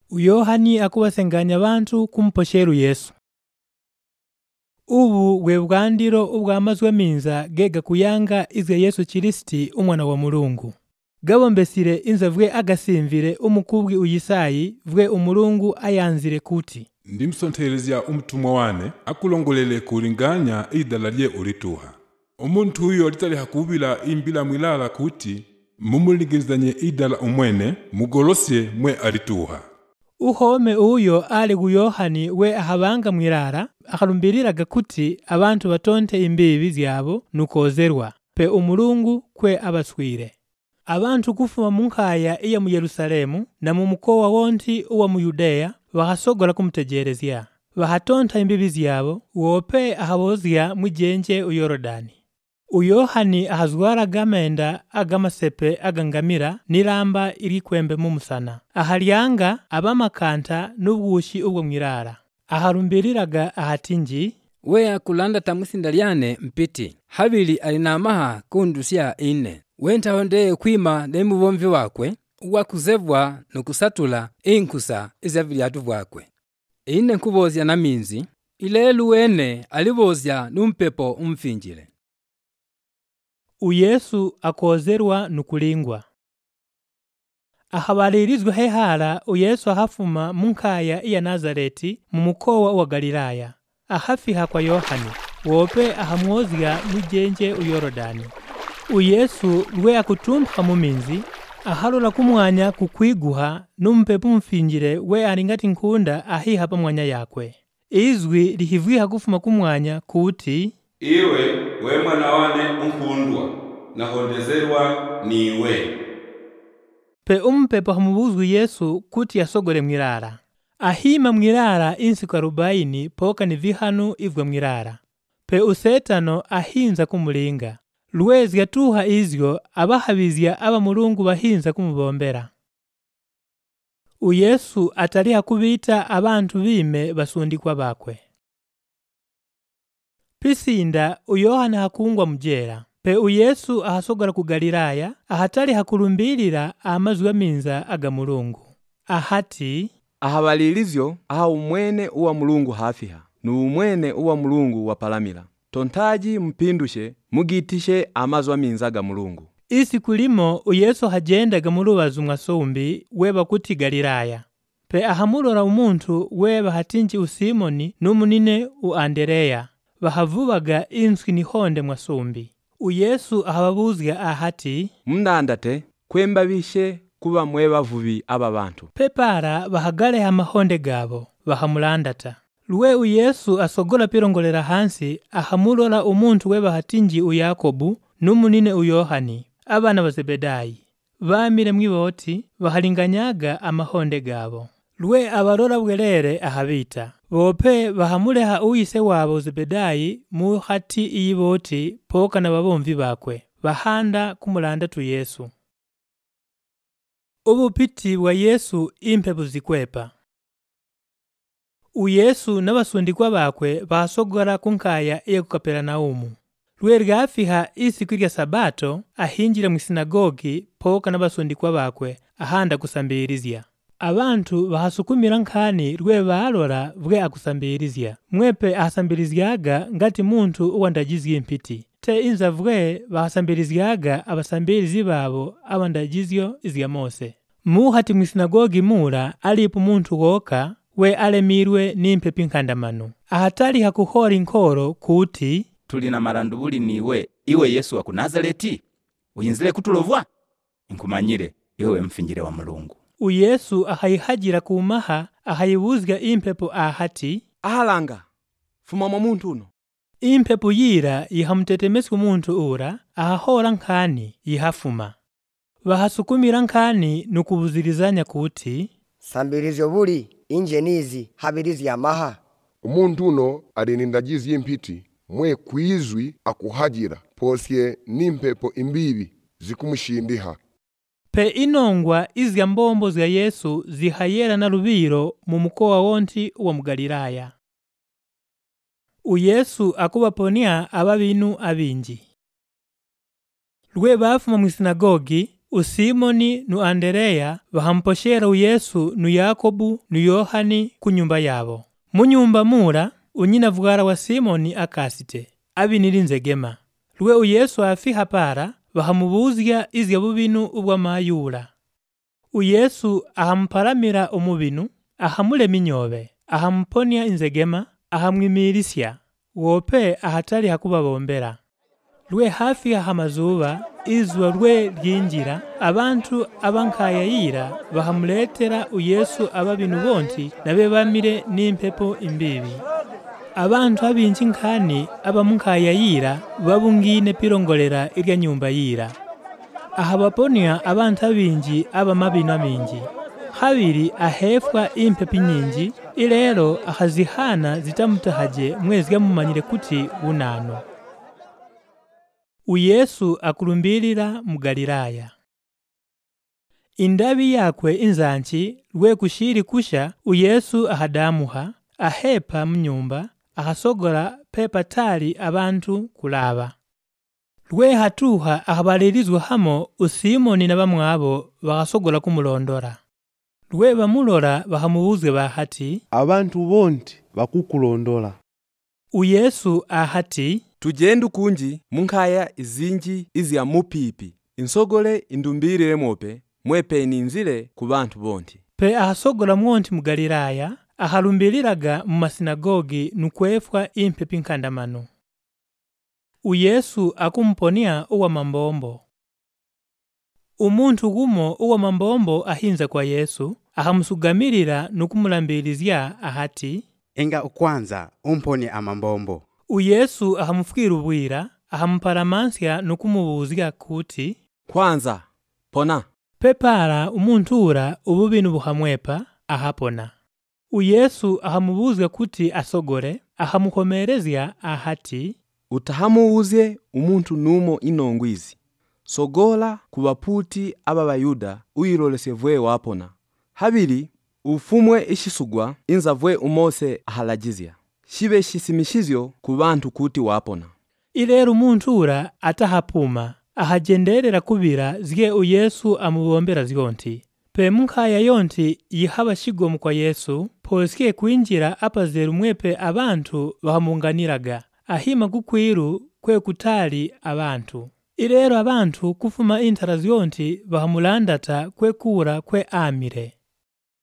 Yohani akubasenganya abantu kumposheru Yesu. Ubu bwe bwandiro ubwamazwe minza gega kuyanga izwe Yesu Kristi umwana wa Mulungu. Gabombesire inzavwe agasimvire umukubwi uyisayi vwe umulungu ayanzire kuti ndimsonterezya umutumwa wane akulongolele kulinganya idala lye ulituha. Umuntu huyo litali hakubila imbila mwilala kuti mumuligizanye idala umwene mugolosye mwe alituha. Uhome uyo ali gu Yohani we ahabanga mwilala akalumbiriraga kuti abantu batonte imbibi zyabo nukozerwa pe umulungu kwe abaswire. Abantu kufuma munkaya iya mu Yerusalemu na mu mukowa wonti uwa mu Yudeya bakasogora kumutegerezya. Bahatonta imbibi zyabo wope ahabozya mujenje u Yorodani. Uyohani ahazwara gamenda agamasepe agangamira niramba iri kwembe mumusana. Ahalyanga abamakanta n'ubwushi ubwo mwirara. Aharumbiriraga ahatinji we akulanda tamusinda lyane mpiti habili alinamaha kundusya ine wenta honde kwima nemubomvi wakwe wakuzevwa nukusatula inkusa izavilyatu vakwe ine nkubozya na minzi ilelu wene alibozya numpepo umfinjile. Uyesu akozerwa nukulingwa. Ahabalirizwa hehala Uyesu ahafuma munkaya iya Nazareti mu mukowa wa Galilaya. Ahafiha kwa Yohani wope ahamwozya mujenje u Yorodani. Uyesu lwe akutumpha muminzi ahalola kumwanya kukwiguha numpepo mfinjile we alingati nkunda ahiha pamwanya yakwe. Izwi lihivwiha kufuma kumwanya kuti iwe we mwana wane unkundwa nahondezerwa niwe. Pe umpepo hamubuzwi Yesu kuti asogole mwilala. Ahima mwilala insiku 40 poka ni vihanu ivwe mwilala. Pe usetano ahinza kumulinga. Lwezi yatuha izyo abahabizya aba mulungu bahinza kumubombera. Uyesu ataliha kubita abantu bime basundikwa bakwe. Pisinda Uyohana hakungwa mujera. Pe Uyesu ahasogora ku Galilaya ahatali hakulumbilira amazwi minza aga Mulungu. Ahati ahabalilizyo aha umwene uwa Mulungu hafiha nu umwene uwa Mulungu wapalamila. Tontaji mpindushe mugitishe amazwa minza ga Mulungu. Isi kulimo Uyesu hajendaga mulubazu mwasumbi weba kuti Galilaya. Pe ahamulora umuntu weba hatinji usimoni numunine u Andereya. Bahavubaga inswi nihonde mwasumbi. Uyesu ahababuzya ahati mndandate kwemba bishe kuba mweba vubi aba bantu. Pepara bahagale amahonde gabo bahamulandata. Lwe Uyesu asogola pirongolera hansi ahamulora umuntu weba hatinji u Yakobu numunine u Yohani abana ba Zebedayi. Bamire mwiboti bahalinganyaga amahonde gabo. Lwe abarora bwerere ahabita. Bope bahamuleha uyise wabo Zebedayi mu hati iyiboti poka na babomvi bakwe. Bahanda kumulanda tu Yesu. Ubupiti wa Yesu impepo zikwepa. Uyesu n'abasundikwa bakwe basogora kunkaya iya ku Kapernaumu. Lwe ryafiha isiku rya Sabato ahinjira mu sinagogi poka n'abasundikwa bakwe ahanda kusambirizya. Abantu bahasukumira nkani lwe balora bwe akusambirizya. Mwepe ahasambirizyaga ngati muntu uwandagizye impiti. Te inzavwe bahasambirizyaga abasambirizi babo abandagizyo izya Mose. Muhati mu sinagogi mura alipo muntu woka we alemirwe n'impepo nkandamano. Ahatali hakuhora inkoro kuti tulina marandubuli niwe iwe Yesu wa ku Nazareti uyinzile kutulovwa inkumanyire iwe mfinjire wa Mulungu. Uyesu ahayihagira kumaha ahayibuzga impepo ahati ahalanga fuma mu muntu uno. Impepo yira yihamutetemeswa umuntu ura ahahora nkani yihafuma. Bahasukumira nkani nukubuzirizanya kuti sambirizyo buli injenizi habirizi yamaha. Umuntu uno alinindagizi impiti mwe kwizwi akuhagira posye n'impepo imbibi zikumushindiha. Pe inongwa izya mbombo zya Yesu zihayera na rubiro mu mukowa wonti uwa mu Galilaya. Uyesu akubaponia ababinu abinji. Lwe bafuma mu sinagogi Usimoni nu Andereya bahamposhera uyesu nu Yakobu nu Yohani ku nyumba yabo. Mu nyumba mura unyina vugara wa Simoni akasite abinira inzegema. Lwe uyesu afiha para bahamubuzya izya bubinu ubwa mayura. Uyesu ahamparamira umubinu, ahamulema inyobe, ahamponya inzegema, ahamwimirisya, wope ahatari hakubabombera. Lwe hafi ahamazuba izwa lwe ryinjira, abantu abankayayira bahamuletera uyesu ababinu bonti nabe bamire n'impepo imbibi. Abantu abinji nkani abamunkayayira babungine pirongolera irya nyumba yira. Ahabaponya abantu abinji abamabino aminji. Habiri ahefwa impepi nyinji, ilero ahazihana zitamutahaje mwezi mumanyire kuti bunano. Uyesu akulumbilira mu Galilaya. Indabi yakwe inzanchi lwe kushiri kusha uyesu ahadamuha, ahepa mnyumba, ahasogora pepa tali abantu kulaba. Lwe hatuha ahabalirizwa hamo Usimoni na bamwabo bagasogola kumulondora. Lwe bamulora bahamubuzwe bahati, abantu bonti bakukulondola. Uyesu ahati, tujendu kunji munkaya izinji izya mupipi, insogole indumbirire mope, mwepe ninzile ku bantu bonti. Pe ahasogola mwonti mu Galilaya, ahalumbiliraga mu masinagogi nukwefwa impepi nkandamano. Uyesu akumponia uwa mambombo. Umuntu gumo uwa mambombo ahinza kwa Yesu, ahamusugamirira nukumulambilizya ahati, Enga ukwanza umponie amambombo. Uyesu ahamufukira ubwira, ahamuparamansia nukumubuzya kuti, kwanza pona. Pepara umuntura ububinu buhamwepa ahapona. Uyesu ahamubuzya kuti asogore, ahamukomerezya ahati, utahamuuze umuntu numo inongwizi. Sogola kubaputi aba Bayuda uyirolesevwe wapona. Habiri ufumwe ishisugwa inzavwe umose ahalagizya. Shibe shisimishizyo ku bantu kuti wapona. Ilero umuntura atahapuma, ahajenderera kubira zige Uyesu amubombera zionti. Pe munkaya yonti yihaba shigomu kwa Yesu, posike kuinjira apazeru mwepe abantu bahamunganiraga. Ahima kukwiru kwe kutali abantu. Ilero abantu kufuma intara zionti bahamulandata kwe kura kwe amire.